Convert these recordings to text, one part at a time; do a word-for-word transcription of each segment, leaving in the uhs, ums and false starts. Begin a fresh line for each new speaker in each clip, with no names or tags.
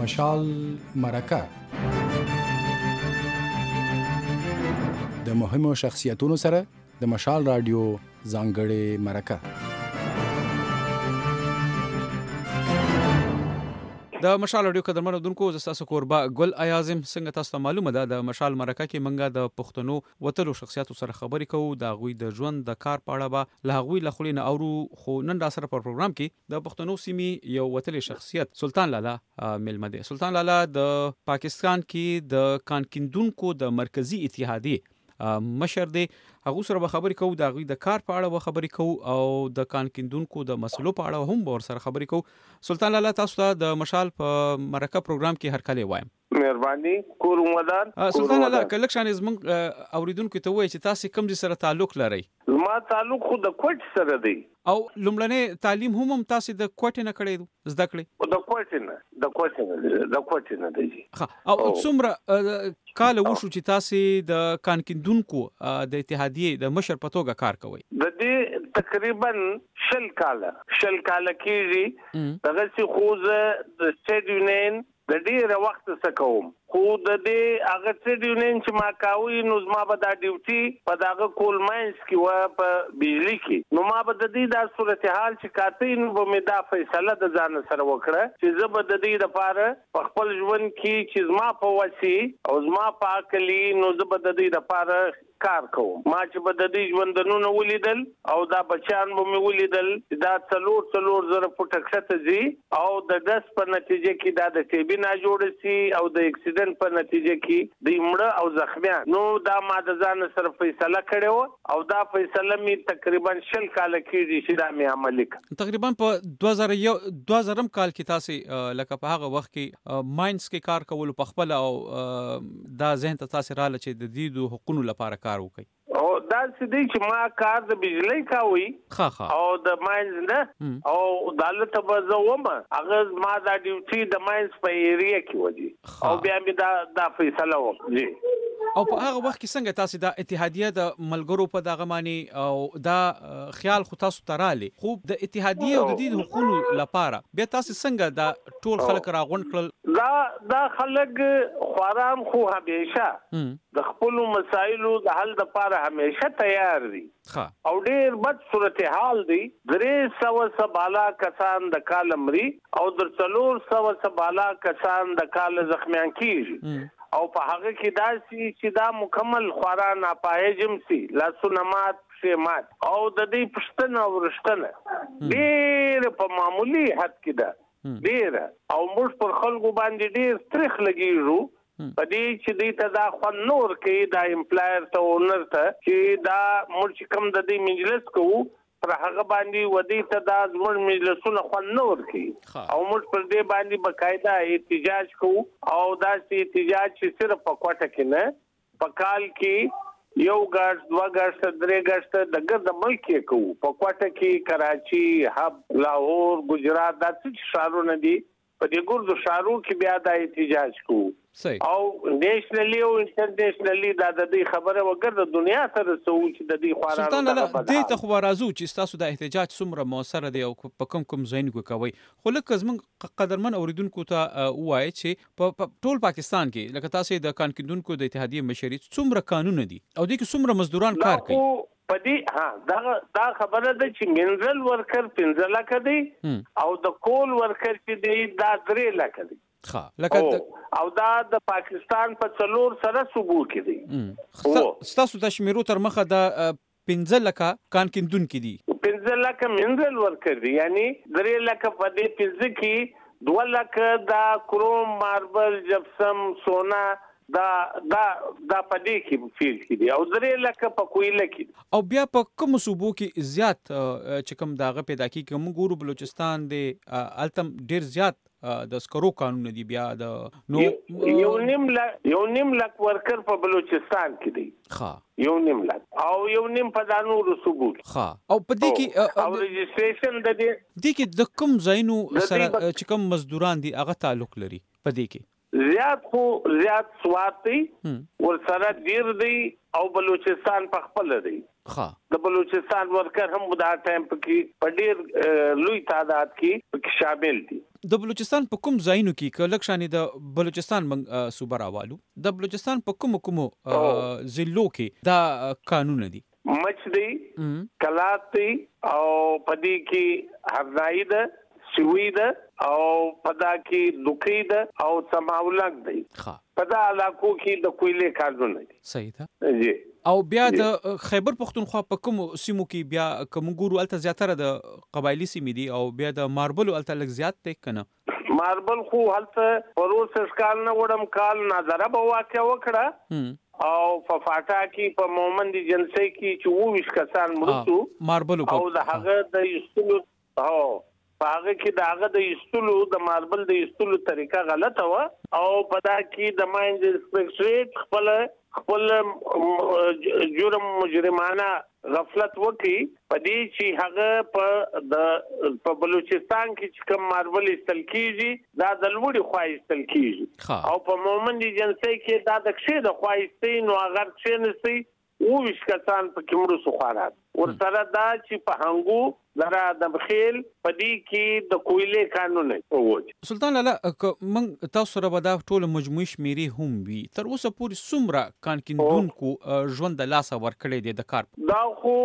مشال مرکه د مهمو شخصیتونو سره د مشال رادیو ځانګړې مرکه. د مشال رادیو قدرمنو دونکو ز تاسو کوربه ګل ایازم څنګه تاسو ته معلومه ده د مشال مرکه کې منګه د پښتنو وتلو شخصیتو سره خبرې کوو د غوي د ژوند د کار پاړه به له غوي لخلینه اورو. خو نن را سره پر پروګرام کې د پښتنو سیمې یو وتلې شخصیت سلطان لالا ملمه ده. سلطان لالا د پاکستان کې د کانکیندونکو د مرکزی اتحادیه مشر دی. هغه سره به خبرې کوو د غوي د کار په اړه به خبرې کوو او د کانکیندونکو د مسلو په اړه هم ور سره خبرې کوو. سلطان لالا تاسو ته د مشال په مرکه پروګرام کې هر کله وایم.
مهرباني کور مدار.
سلطان لالا کله شان زمون اوریدونکو ته وایي چې تاسو کوم ځای سره تعلق لرئ؟
ما تعلق خو د کوټ سره دی
او لومړنی تعلیم هم هم تاسو د کوټ نه کړی زده کړی؟
د کوټ نه د کوټ نه د کوټ نه دی.
او څومره کال وشو چې تاسو د کانکیندونکو د اتحادیه د مشر په توګه کار کوئ؟
د دې تقریبا شل کال شل کال کېږي. دغه څه خو د سټیټ یونین د ډېر وخت څخه کوم خو د دې هغه سټیټ یونین چې ما کاوي نو ما به دا ډیوټي په دغه کول ماینز کې و په بجلی کې نو ما به د دې د صورتحال چې کاتې نو به مې دا فیصله د ځان سره وکړه چې زه به د دې لپاره په خپل ژوند کې چې زما په وسی او زما په عقلی نو زه به د دې لپاره کار کوم. ما چې به د دې ژوندونو ولیدل او دا بچان به مې ولیدل دا څلور څلور زره فوټه کښته ځي او د دس په نتیجه کې دا د ټي بي نه جوړ شي او د اکسیډنټ په نتیجه کې د مړه او زخمیان. نو دا ما د ځان سره فیصله کړې و او دا فیصله مې تقریبا شل کال کېږي چې دا مې عملي کړ.
تقریبا په دوه زره یو دوه زره کال کې تاسو لکه په هغه وخت کې ماینز کې کار کول په خپل او دا ذهن ته تاسو رااله چې د دې د حقوقو لپاره کار وکړي؟
او دا سدي چې ما کار د بجلی کاوي
ها ها
او د ماینز نه او دالت به زومه هغه ما دا ډیوټي د ماینز په ایریا کې وځي او بیا مې دا دا فیصله وکړه.
او په هغه وخت کې څنګه تاسو د اتحادیه د ملګرو په دغه معنی او دا خیال خو تاسو تراله خو د اتحادیه او د دې حقوقو لپاره بیا تاسو څنګه دا ټول خلک راغونډ کړل؟
دا دا خلک خوارام خو همیشه د خپل مسایلو د حل لپاره همیشه تیار دي او ډېر بد صورتحال دي. درې سوه سبالا کسان د کال مري او در څلور سوه سبالا کسان د کال زخمیان کیږي او په هغه کې دا چې دا مکمل خواران اپایجم سي لاسونه مات شمات او د دې پښتنه ورشتنه ډېر په معمولی حد کې ده ډېر او موږ پر خلکو باندې ډېر تریخ لګیږو په دې چې دې ته دا خو نور کې دا امپلایر ته اونر ته چې دا موږ کم د دې مجلس کوو پر هغه باندې ودی ته دا زموږ مجلسونه خو نور کې او موږ پر دې باندې بقاعده احتجاج کوو او دا چې احتجاج چې صرف په کوټه کې نه په کال کې یو غاښ دوه غاښ درې غاښ د ګرد ملک کې کوو. په کوټه کې کراچي هب لاهور ګجرات دا څه شهرونه دي په دې ګردو شهرو کې بیا دا احتجاج کوو او نیشنلی او انټرنیشنلی دا د دې خبره وګرځي د دنیا سره سوچ د دې خوارانو.
سلطان الله دې ته خو راځو چې تاسو د احتجاج څومره موثر دی او په کوم کوم ځایونو کې کوي خو لکه زمون قدرمن اوریدونکو ته وایي چې په ټول پاکستان کې لکه تاسو د کانکیندونکو د اتحادیه مشري څومره قانون دي او دې کې څومره مزدوران کار کوي؟
پدې ها دا دا خبره ده چې منزل ورکر پنځه لک دی او د کول ورکر چې دی دا درې لک دی
ها لکه
او دا د پاکستان په څلور سره صوبو کې دی.
تاسو د شمیرو تر مخه د پنځه لک کانکیندونکو دي
پنځه لک منزل ورکر دی یعنی درې لک په دې پنځه کې دوه لک دا کروم ماربل جپسم سونا دا دا دا پدې کې فیل کې دي او درې لکه په کویله کې
او بیا په کوم صوبو کې زیات چې کوم داغه پیدا کی کوم ګورو بلوچستان دی التم ډیر زیات د سکرو قانون دی بیا د
نو یو نیم لک یو نیم لک ورکر په بلوچستان کې دی
ها
یو نیم لک او یو نیم په دانو صوبو
ها او په دې کې
او رجسټریشن د دې
دې کې د کوم ځایونو سره چې کوم مزدوران دي هغه تعلق لري په دې کې
زیات خو زیات سواد دی ورسره ډیر دی او بلوچستان په خپل دی
ها
د بلوچستان ورکر هم په دا ټایم کې په ډیر لوی تعداد کې شامل دي.
د بلوچستان په کوم ځایونو کې کلک شانې د بلوچستان صوبه راوالو د بلوچستان په کوم کوم ضلعو کې دا قانون دي؟
مچ دی، کلات دی او پدې کې هرنائی ده، سوی ده او پدا کې دوکې ده او سماولک دی. پدا علاقو کې د کویلې کارونه دي.
صحیح ده
جی.
او بیا د خیبر پختونخوا په کوم سیمو کې بیا کوم ګورو الته زیاتره د قبایلی سیمې دي او بیا د ماربلو الته لږ زیات دی کنه؟
ماربل خو هلته پروسس کال نه وړم کال نظر به واقع وکړه او په فاټا کې په مومند جنسي کې چې وو وش کسان مرتو
ماربلو
او د هغه د یستلو او هغه کې د هغه د یستلو د ماربل د یستلو طریقه غلطه و او پدا کې د ماینز انسپکټریټ خپل خپل جرم مجرمانه غفلت وکي پدې چې هغه په د په بلوچستان کې چې کوم ماربل استل کیږي دا د لوړي خوای استل کیږي او په مومند جنسي کې دا د ښه د خوای استي نو هغه څه نسي او وش کسان په کومو سخارات ورسره دا چې په هنګو لرا د بخیل پدې کې د کویلې قانون ووج.
سلطان لاله من تاسو سره به دا ټول مجموعي شمیرې هم وي تر اوسه پورې څومره کانکیندونکو ژوند د لاسه ورکړی دی د کار؟
دا خو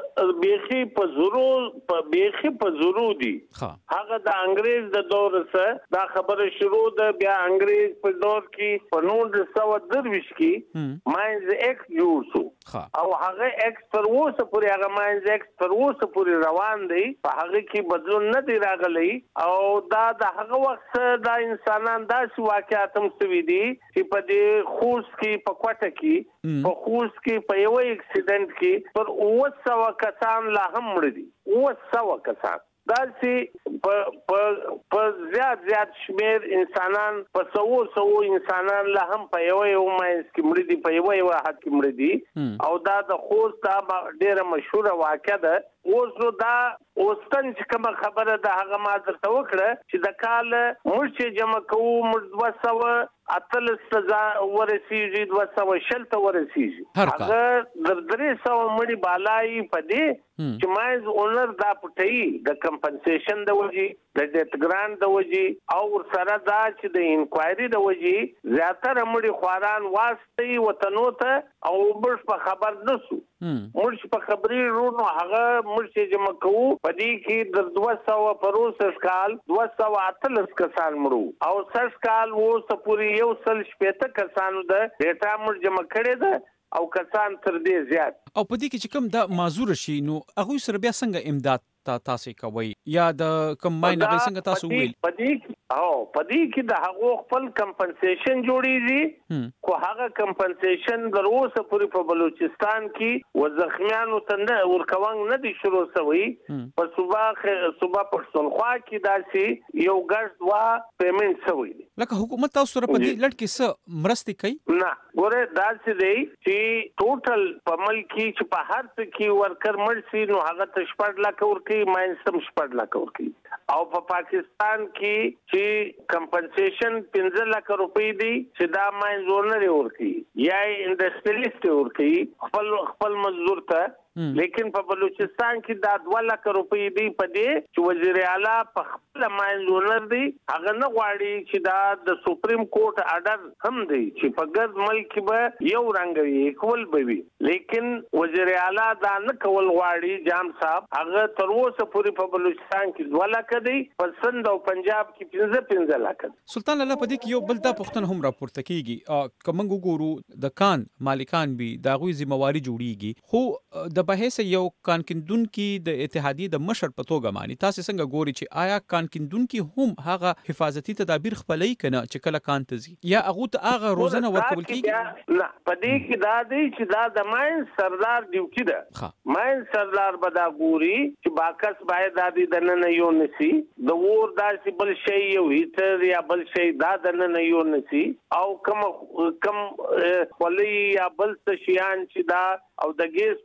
بیخي په زورو په بیخي په زورو دي. هغه د انګريز د دور سره دا خبره شروع ده بیا انګريز په دور کې په نولس سوه درویشت کې ماینز ایکټ جوړ شو او هغه ایکټ تر اوسه پورې هغه ماینز ایکټ تر اوسه پورې روان دی په هغه کې بدلون نه دی راغلی او دا د هغه وخت دا انسانان داسې واقعات هم شوي دي چې په دې خوست کې په کوټه کې په خوست کې په یو اکسیډنټ کې پر اوه سوه کسان لا هم مړه دي. اوه سوه کسان دا چې په په زیات زیات شمیر انسانان په سوو سوو انسانان لا هم په یو یو ماینس کې مړه دي په یو یو حد کې مړه دي او دا د خوست دا ډیره مشهوره واقعه ده. اوس نو دا اوستن چې کومه خبره ده هغه ما درته وکړه چې د کال موږ چې جمع کوو موږ دوه سوه اتلس سزا ورسیږي دوه سوه شل ته ورسیږي هغه در درې سوه مړي بالای په دې چې ماینز اونر دا پټي د کمپنسیشن د وجې د ډیت ګرانټ د وجې او سره دا چې د انکوایري د وجې زیاتره مړي خواران واسطي وطنو ته او موږ په خبر نسو موږ په خبري رونو هغه موږ چې جمع کوو په دې کې د دوه سوه پروسس کال دوه سوه اتلس کسان مړو او سس کال اوسه پورې یو سل شپېته کسانو د ډیټا موږ جمع کړې ده او کسان تر دې زیات
او په دې کې چې کوم دا معذور شي نو هغه سره بیا څنګه امداد تا تاسو کوي یا د کوم ماینه څنګه تاسو ویل
پدې او پدې کې د هغه خپل کمپنسیشن جوړیږي خو هغه کمپنسیشن د اوسه پورې په بلوچستان کې و زخمیانو ته ورکوان نه دي شروع شوی په صوبه صوبه پښتونخوا کې داسې یو ګډ وا پیمنټ شوی
لکه حکومت تاسو سره په دې لړ کې څه مرستې کوي؟
نه ګوره داسې دی چې ټوټل په ملک کې چې په هر څه کې ورکر مرسي نو هغه تشپړ لکه ورکی ماینسم شپړ لکه ورکی او په پاکستان کې چې کمپنسیشن پنځه لک روپۍ دي چې دا ماین زونر ورکی یا انډستریالیست ورکی خپل خپل مزدور ته لیکن په بلوچستان کې دا دوه لک روپۍ دی په دې چې وزیر اعلی په خپل ماین زونر دی هغه نه غواړي چې دا د سپریم کورټ اډر هم دی چې په ګرد ملک به یو رنګ وي کول به وي لیکن وزیر اعلی دا نه کول غواړي جام صاحب هغه تر اوسه پورې په بلوچستان کې دوه لک دی په سند او پنجاب کې پنځه پنځه لک.
سلطان الله په دې کې یو بل دا پوښتنه هم راپورته کیږي کوم وګورو د کان مالکان به دا غوي ذمہواری جوړیږي خو د بحث یو کانکندونکو د اتحادیې د مشر په توګه مانی تاسو څنګه ګوري چې آیا کانکندونکو هم هغه حفاظتي تدابیر خپلای کنه چې کله کان تزي یا هغه ته هغه روزنه ورکول کیږي؟
نه پدې کې دا دی چې دا د ماین سردار ډیوټي ده ماین سردار به دا ګوري چې باکس باید د نن یو نسی د ور داسې بل شی یو هیټر یا بل شی دا د نن یو نسی او کوم کوم خولي یا بل څه شیان چې دا او د ګیس په حواله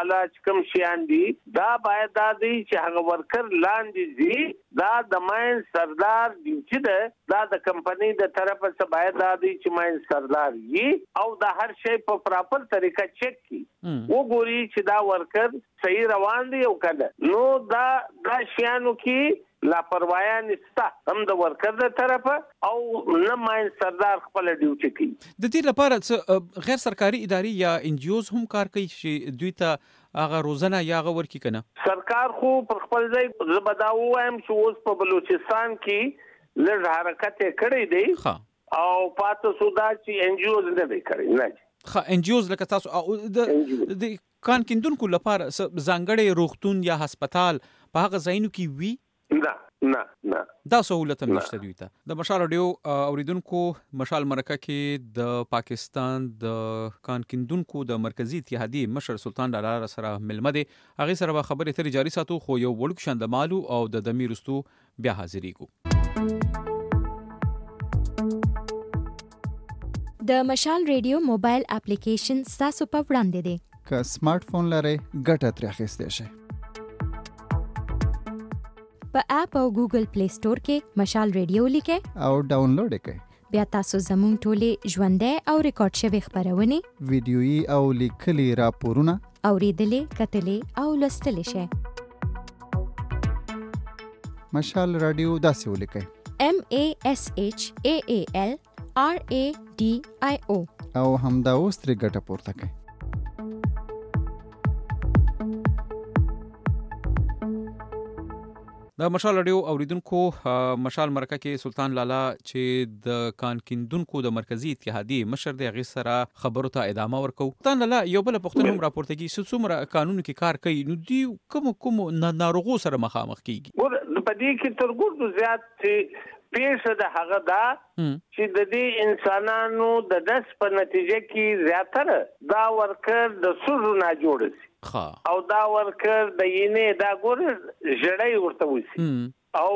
والا کوم شیان دي دا باید دا دي چې هغه ورکر لاندې دي دا د ماین سردار ډیوټي ده دا د کمپنۍ د طرفه څخه باید دا دي چې ماین سردار وي او دا هر شی په پراپر طریقه چک کی وګوري چې دا ورکر صحیح روان دي او کنه نو دا دا شیانو کې لاپروايي نشته هم د ورکر د طرفه او نه ماین سردار خپل ډیوټي کوي
د دې لپاره غیر سرکاري ادارې یا ان جی اوز هم کار کوي چې دوی ته هغه روزنه یا هغه ورکی کنه
سرکار خو پر خپل ځای زبدا وایم چې اوس په بلوچستان کې لږ حرکت کړی دی او پاتې سودا چې ان جی اوز نه دی کړی نه
خا ان جی اوز لکه تاسو د کان کیندونکو لپاره ځانګړي روغتون یا هسپتال په هغه ځایونو کې وی
نه نه نه
دا سہولت هم نشته دوی ته د مشال رادیو اوریدونکو مشال مرکه کې د پاکستان د کان کیندونکو د مرکزی اتحادیه مشر سلطان لاله سره ملمه دي هغه سره خبرې ترې جاری ساتو خو یو وړوک شند مالو او د دمیرستو بیا حاضرېګو
د مشال ریډیو موبایل اپلیکیشن تاسو په وړاندې دی
که سمارټ فون لرئ ګټه ترې اخیستی شئ
په اپ او ګوګل پلی سٹور کې مشال ریډیو لیکئ
او ډاونلوډ یې کړئ
بیا تاسو زموږ ټولې ژوندۍ او ریکارډ شوې خپرونې
ویډیويي او لیکلي راپورونه
اوریدلې کتلې او لوستلې شئ
مشال رادیو داسې ولیکئ
M A S H A A L R A D I O
او همدا اوس ترې ګټه پورته کړئ
د مشال رادیو اوریدونکو مشال مرکه کې سلطان لاله چې د کان کیندونکو د مرکزی اتحادیه مشر دی هغه سره خبرو ته ادامه ورکو سلطان لاله یو بل پښتون هم راپورته کی څومره قانون کې کار کوي نو دی کوم کوم ناروغو سره مخامخ کیږي
ور په دې کې ترګور زیات چې پیښه د هغه دا چې د دې انسانانو د دس په نتیجه کې زیاتره دا ورکر د سوزو نه جوړ شي او دا ورکر د یینې دا ګور جړای ورته وسی او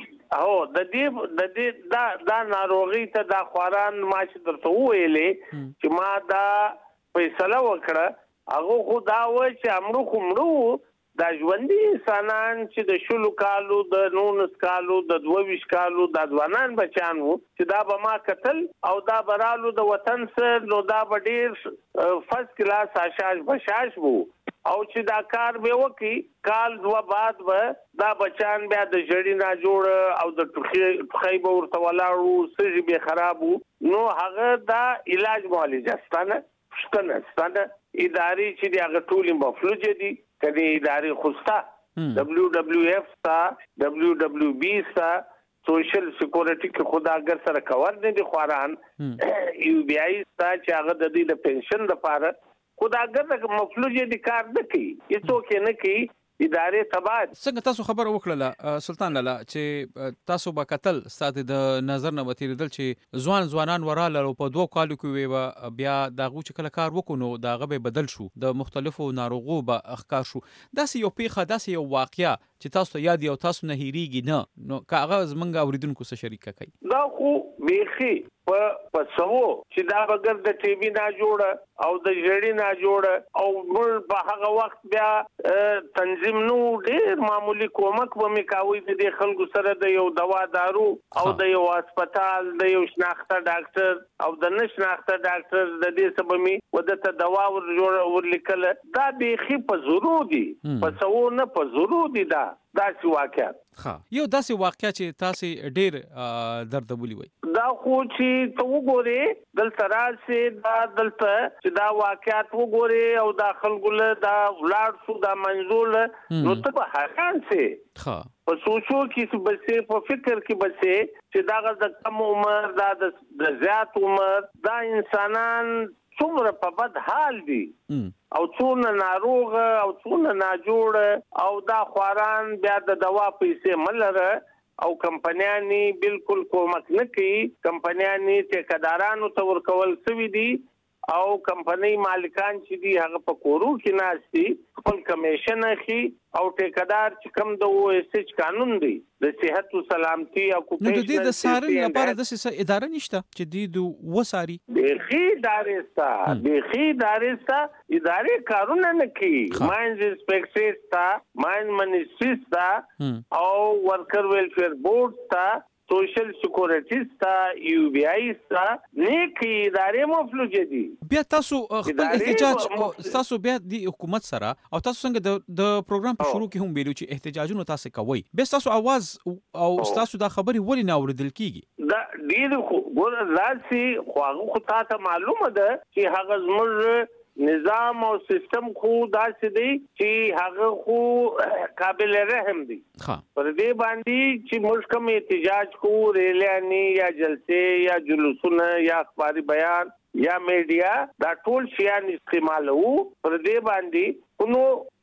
او د دې د دې دا دا ناروغي ته دا خوران ما چې درته ویلې چې ما دا فیصله وکړه هغه خو دا و چې امرو کومړو دا ژوندۍ انسانان چې د شلو کالو د نونس کالو د دوه کالو د ځوانان بچان وو چې دا به ما قتل او دا برالو د وطن سره نو دا به ډیر فرست کلاس آشاش بشاش وو او چې دا کار به وکي کال دوا بعد به دا بچان بیا د جړی نه جوړ او د ټخی به ورته ولاړو سږي به خراب وو نو هغه دا علاج معالجه ستانه ستنه ستنه اداري چې دی هغه ټول مفلوج دي کدی اداري خوستا دبليو دبليو اف تا دبليو دبليو بي تا سوشل سکیورټي کې خداګر سره کور نه دي خوران یو بي اي تا چې هغه د دې د پنشن لپاره خداګر د مفلوج دي کار نه کوي هیڅوک نه کوي ادارې تباد
څنګه تاسو خبر وکړه سلطان لاله چې تاسو به قتل ساده د نظر نه وتیریدل چې ځوان ځوانان وراله په دوه کالو کې وي بیا داغه چې کله کار وکونو داغه به بدل شو د مختلفو ناروغو به اخکار شو داسې یو پیخه داسې یو واقعیا چې تاسو یاد یو تاسو نه هیریږي نه نو کاغذ منګه اوریدونکو سره شریک کړئ
دا خو بیخي په پسو چې دا بغیر د ټي وي نه جوړه او د جړی نه جوړه او موږ په هغه وخت بیا تنظیم نو ډیر معمولی کومک به میکاوي د خلکو سره د یو دوا دارو او د یو هسپتال د یو شناخته ډاکټر او د نشناخته ډاکټر د دې سبب می ودته دوا ور جوړ ورلیکل دا بیخي په ضروري دي پسو نه په ضروري دي دا داسې واقعیت
ها یو داسې واقعیا چې تاسو ډیر دردبولي وي
دا خو چې ته وګورې دلته راسي دا دلته چې دا واقعیت وګورې او دا خلکو له دا ولاد شو دا منزول نو ته به حیران سي
ها
په سوچو کې بسې په فکر کې بسې چې دا د کم عمر دا د زیات عمر دا انسانان څومره په بد حال دي او څونه ناروغ او څونه ناجوړ او دا خوران بیا د دوا پیسې ملره او کمپنیانی بالکل کومک نه کوي کمپنیانی ټیکدارانو ته ورکول سوي دي او کمپنۍ مالکان چې دي هغه په کورو کې ناشتي خپل کمیشن اخی او ټیکدار چې کم د او اس ایچ قانون دی د صحت او سلامتي او
نو د دې د سارن لپاره د څه اداره نشته چې د وساري
بخي دارستا بخي دارستا ادارې کارونه نه کوي ماینز انسپیکټر تا ماین منیسټری تا او ورکر ویلفیر بورډ تا سوشل سکیورټی ستا یو بی آی ستا نیکی ادارې مفلوج دي
بیا تاسو خپل احتجاج تاسو بیا د حکومت سره او تاسو څنګه د د پروګرام په شروع کې هم ویلو چې احتجاجونه تاسو کوي بیا تاسو आवाज او تاسو دا خبري ولې نه اوریدل کیږي
دا ډیر ګور راسي خو هغه ته معلومه ده چې هغه زموږ نظام او سیستم خو داسې دی چې هغه خو قابل رحم دی پر دې باندې چې موږ کوم احتجاج کو ریلیانی یا جلسه یا جلوسونه یا اخباري بیان یا میډیا دا ټول شیان استعمالو پر دې باندې نو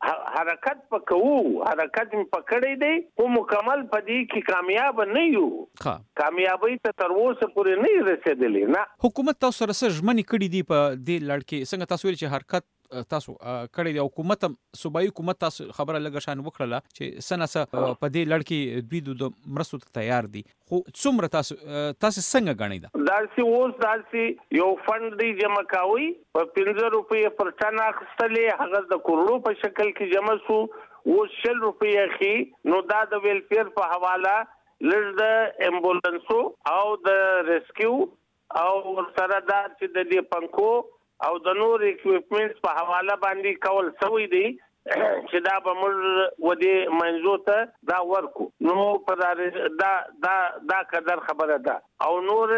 حرکت پکوو حرکت پکړې دی او مکمل پدې کې کامیاب نه یو کامیابی ته تر اوسه پورې نه رسیدلې نه
حکومت تاسو سره ژمنې کړې دي په دې لړ کې څنګه تاسو ویل چې حرکت تاسو کړی دی حکومت صوبایي حکومت تاسو خبره لګه شان وکړه چې سناسه په دې لړ کې دوی د مرستو ته تیار دي خو څومره تاسو تاسو څنګه غنئ دا
داسې اوس داسې یو فند دی جمع کاوي په پنځه روپۍ پر ټن اخستلې هغه د کروڑو په شکل کې جمع سو او شل روپۍ اخی نو دا د ویلفیر په حواله لږ د امبولانسو او د ریسکیو او سره دا چې د دې پنکو او د نور اکوپمنټس په حواله باندې کول سوی دی چې دا به موږ ودی منځو ته دا ورکو نو په دا دا دا قدر خبره ده او نور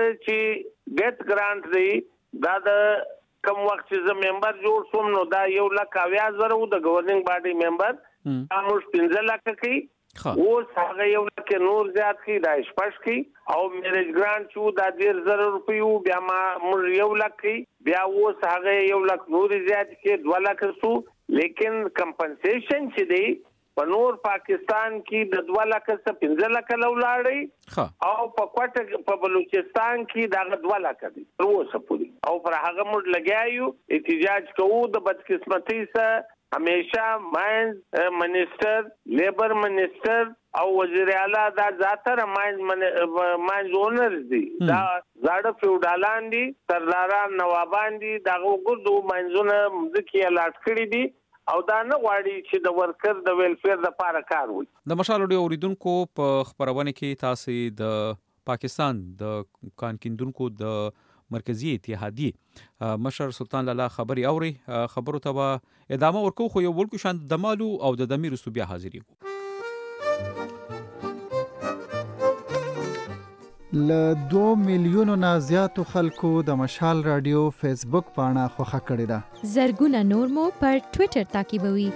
چې ګټ ګرانټ دی دا د کوم وخت چې زه ممبر جوړ شوم نو دا یو لک اویا زره و د گورننګ باډي ممبر دا موږ پنځه لک کوي او هغه یو لک نور زیات کی دا شپږ کی او میریج ګرانټ شو دا ډیر زره روپیو بیا ما موږ یو لک کی بیا و هغه یو لک نور زیات کی دوه لک سو لیکن کمپنسیشن چې دی په نور پاکستان کې د دوه لک څخه پنځه لک لولاړي او په کوټه په بلوچستان کې دا دوه لک دي اوسه پوری او پر هغه موږ لګیایو احتجاج کوو د بدقسمتۍ سره همیشه ماینز منیسټر لیبر منیسټر او وزیر اعلی دا ذاتره ماینز ماینز اونرز دي دا زاړه فیوډالان دي سرداران نوابان دي دا وګورو ماینزونه ځکه الاټ کړی دي او دا نه غواړي چې د ورکر د ویلفیر لپاره کار وکړي
د مشال اډیو اوریدونکو په خبرونه کې تاسو د پاکستان د کانکیندونکو د مرکزی اتحادیه مشر سلطان لالا خبري اوري خبرو ته ادامه ورکو خو یو ولکو شان د مالو او د دمیر صوبیا حاضرې
ل دو میلیونو نه زیاتو خلکو د مشال رادیو فیسبوک پاڼه خوښه کړې ده
زرګونه نور مو پر ټوئیټر تعقیبوي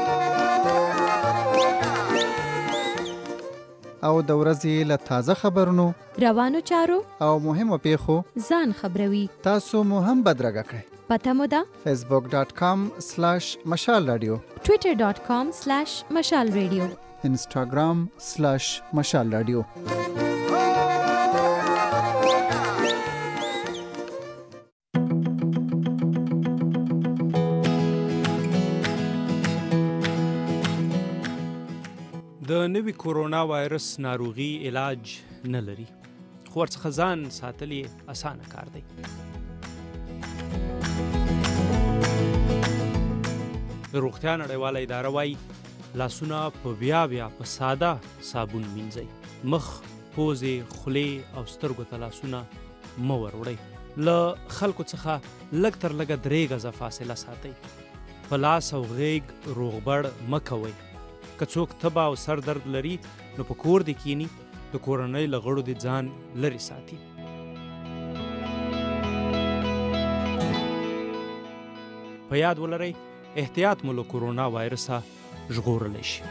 او د ورځې له تازه خبرونو
روانو چارو
او مهمو پیښو
ځان خبروي
تاسو مو هم بدرګه کړئ
پته مو ده
facebook dot com slash mashal radio
twitter dot com slash mashal radio
instagram slash mashal radio
د نوي کورونا وایرس ناروغي علاج نه لري خو ورڅخه ځان ساتل یې اسانه کار دی د روغتیا نړیواله اداره وایي لاسونه په بیا بیا په ساده صابون مینځئ مخ پوزې خولې او سترګو ته لاسونه مه وروړئ له خلکو څخه لږ تر لږه درې غزه فاصله ساتئ په لاس او غیږ روغبړ مه کوئ که څوک تبه او سر درد لري نو په کور دې کینی د کورنۍ له غړو دې ځان لرې ساتي په یاد ولرئ احتیاط مو له کورونا وایرسه ژغورلی شي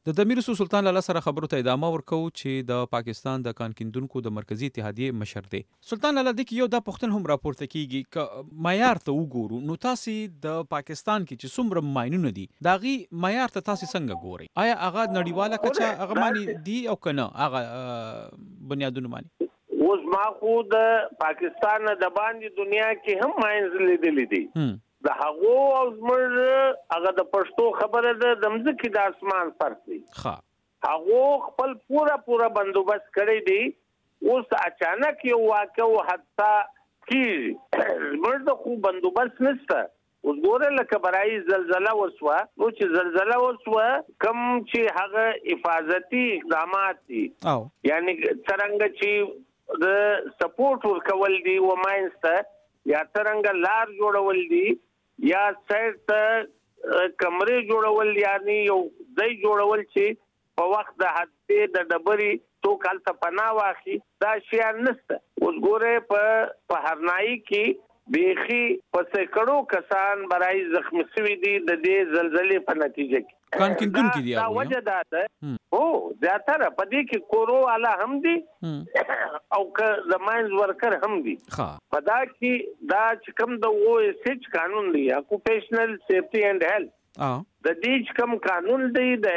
د امیر سلطان لاله سره خبرو ته ادامه ورکو چې د پاکستان د کان کیندونکو د مرکزی اتحادیه مشر دی. سلطان لاله د یو د پښتون هم راپورته کیږي ک معیار ته وګورو نو تاسو د پاکستان کې چې څومره ماينونه دي داغي معیار ته تاسو څنګه ګوري؟ آیا هغه نړیواله کچا هغه معنی دی او کنه هغه بنیادونه معنی؟
اوس ما خو د پاکستان د باندې دنیا کې هم ماينز لیدلې دي د هغو او زموږ هغه د پښتو خبره ده د مځکې د اسمان فرق دی. ها هغه خپل پورا پورا بندوبست کړی دی. اوس اچانک یو واقع او حتی کی زموږ د خو بندوبست نشته. اوس ګوره لکه برای زلزلہ وسوه نو چې زلزلہ وسوه کم چې هغه حفاظتي اقدامات دي او یعنی څنګه چې د سپورټ ورکول دي و ماینسته یا څنګه لار جوړول دي یا سایت کمرې جوړول یعنی یو ځای جوړول چې په وخت د حادثه د ډبري تو کال ته پناه واخلي دا شی نشته. اوس ګوره په هرنايي کې بیخي په سکړو کسان برای زخمی شوي دي د دې زلزلې په نتیجه کې.
کان کیندون کې دی
دا وجه ده او زیاتره په دې کې کورو والا هم دي او که زماینز ورکر هم دي. په دا کې دا چې کوم د او اس ایچ قانون دی اکوپیشنل سیفټي اینڈ هیلث د دې کوم قانون دی د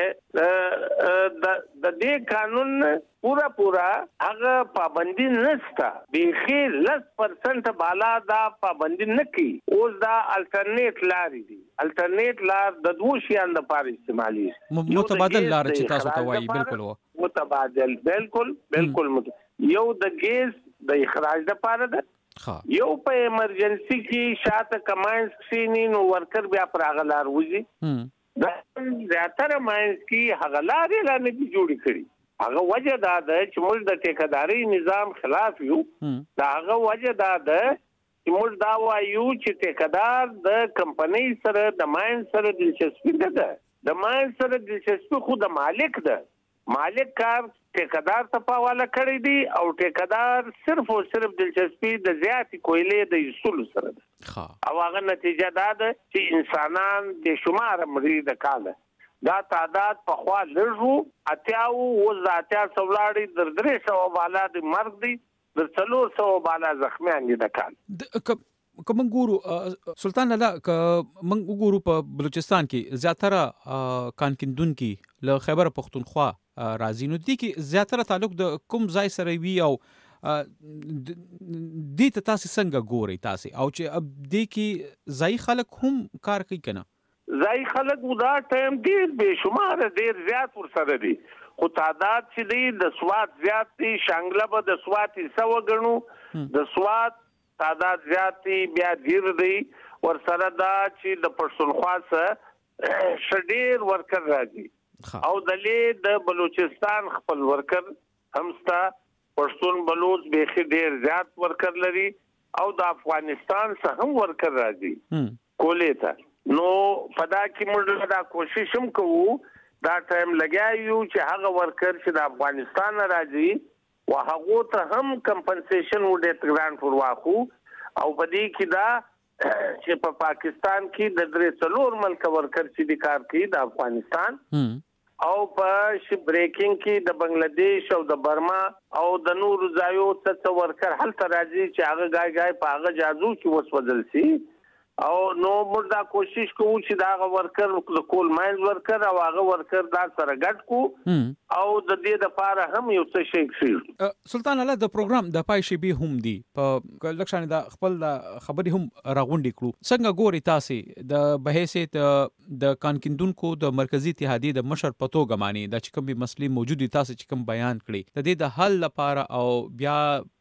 د دې قانون پورا پورا هغه پابندي نشته. بیخي لس پرسنټ بالا دا پابندي نه کوي. اوس دا الټرنیټ لارې دي. الټرنیټ لار د دوه شیانو لپاره استعمالي
متبادل لار چې تاسو ته وایي. بالکل
متبادل بالکل بالکل یو د ګیس د اخراج لپاره ده یو په ایمرجنسي کې شاته کماینز سینی نو ورکر بیا پراغلار وځي. دا زیاتره ماینز کې هغلارې لا نه جوړی کړی. هغه وجه دا ده چې موږ د ټیکداري نظام خلاف یو. دا هغه وجه دا ده چې موږ دا وایو چې ټیکدار د کمپنۍ سره د ماین سره دلچسپي نه ده. د ماین سره دلچسپي خو د مالک ده. مالک کار ټیکدار ته پاواله کړی دی او ټیکدار صرف او صرف دلچسپي د زیاتې کویلې د اصول سره ده. او هغه نتیجه دا ده چې انسانان د شمار مړي د کاله دا تعداد په خوا لږو اتیاو و ذاتیا سولاړي در درې سو بالا د مرګ دی در څلور سو بالا زخمیان دي د کال.
کوم ګورو سلطان لاله ک من وګورو په بلوچستان کې زیاتره کان کیندونکو له خیبر پختونخوا راځي نو دي کې زیاتره تعلق د کوم ځای سره وی او دې ته تاسو څنګه ګوري تاسو او چې اب دې کې ځای خلک هم کار کوي کنه؟
ځای خلک ودا ټایم ډیر به شمار ډیر زیات ورسره دي خو تعداد چې دی د سواد زیات دي. شانګله به د سواد سو غنو د سواد تعداد زیات دي بیا ډیر دی ورسره دا چې د پښتونخوا سره شډیر ورکر راځي او دلې د بلوچستان خپل ورکر همستا پښتون بلوچ به ډیر زیات ورکر لري او د افغانستان څخه هم ورکر راځي کولې ته. نو پدا کې موږ دا کوشش هم کوو دا ټایم لګایو چې هغه ورکر چې د افغانستان راځي او هغه ته هم کمپنسیشن وډه ګرانټ ورواخو او پدې کې دا چې په پاکستان کې د درې څلور ملک ورکر چې د کار کوي د افغانستان او په شپ بریکینګ کې د بنگلاديش او د برما او د نور ځایو څخه ورکر هل تر راځي چې هغه غای غای په هغه جازو کې وسوځل شي او نو موږ دا کوشش کوو چې دا ورکر د کول ماینز ورکر او هغه ورکر دا سره ګډ کو او د دې لپاره هم یو څه شي کړی.
سلطان الله د پروګرام د پای شي به هم دی په لکشان د خپل خبري هم راغونډي کړو. څنګه ګوري تاسو د بحثیت د کان کیندونکو د مرکزی اتحادیه د مشر پتو غمانی د چکم به مسلې موجودي تاسو چې کوم بیان کړی د دې د حل لپاره او بیا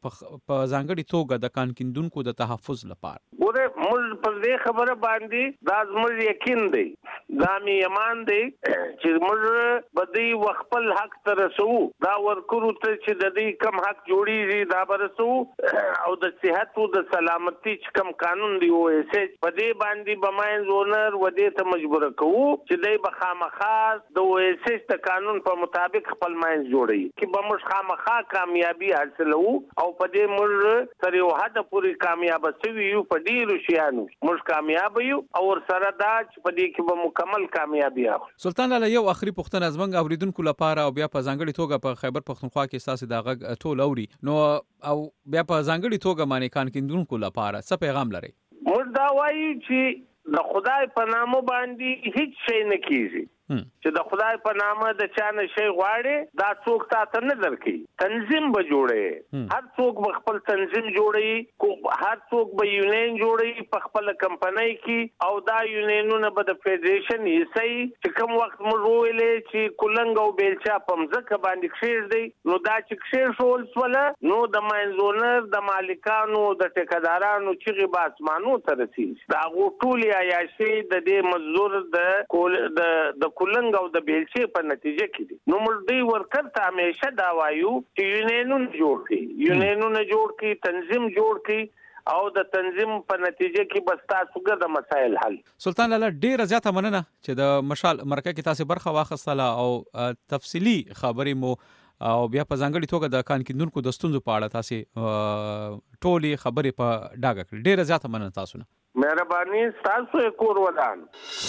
په ځانګړي توګه د کان کیندونکو د تحفظ لپاره
ګوره موږ په دې خبره باندې دا زموږ یقین دی دا می ایمان دی چې موږ بدی وخپل حق تر رسو دا ورکو ته چې د دې کم حق جوړیږي دا برسو او د صحت او د سلامتی چې کم قانون دی او ایسه په دې باندې بماین زونر و دې ته مجبور کوو چې دې بخامخا د او ایسه د قانون په مطابق خپل ماین جوړي چې بمش خامخا کامیابی حاصلو او په دې موږ تر یو حد پورې کامیاب شوي یو په ډیرو شیانو موږ کامیاب یو او سره دا چې په دې کې به مکمل کامیابی اخلو.
سلطان لاله یو اخري پوښتنه زمنګ اوریدونکو لپاره او بیا په ځانګړي توګه په خیبر پښتونخوا کې تاسو دا غږ ټول اوري نو او بیا په ځانګړي توګه باندې کان کیندونکو لپاره څه پیغام لري؟
موږ دا وایو چې د خدای په نامه باندې هیڅ شی نه کیږي چې د خدای په نامه د چا نه شی غواړي دا څوک تاسو نه درکې. تنظیم به جوړي، هر څوک به خپل تنظیم جوړي، هر څوک به یونین جوړي په خپل کمپنۍ کې او دا یونینونه به د فدریشن حصہ چې کوم وخت موږ ویلې چې کولنګ او بیلچا په مځکه باندې کښیر دی نو دا چې کښیر شول سوله نو د ماینزونر د مالکانو د ټیکدارانو چې غي باسمانو ته رسیږي دا غوټولي عیاشي د دې مزدور د د کولنګ او د بیلچې په نتیجه کې دي. نو موږ دوی ورکر ته همیشه دا وایو چې یونینونه جوړ کړي، یونینونه جوړ کړي، تنظیم جوړ کړي او د تنظیم په نتیجه کې بس تاسو ګر د مسایل حل.
سلطان لاله ډیر زیاته مننه چې د مشال مرکه کې تاسو برخه واخیستله او تفصیلی خبرې مو او بیا په ځانګړي توګه د کان کیندونکو د ستونزو په اړه تاسو ټولي خبرې په ډاګه کړې. ډیر زیاته مننه تاسو نه.
مهرباني تاسو کور ودان.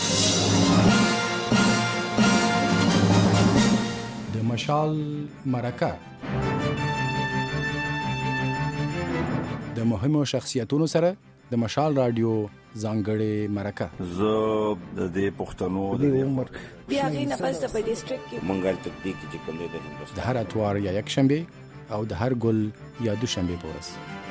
د مشال مرکه د مهمو شخصیتونو سره د مشال رادیو ځانګړې مرکه.
زه د دې پښتنو د عمر
بیا غي نه پس په ډیسټریکټ کې
منګل تطبیق چې کوم دی د
هر اتوار یا یک شنبه او د هر ګل یا دو شنبه په ورځ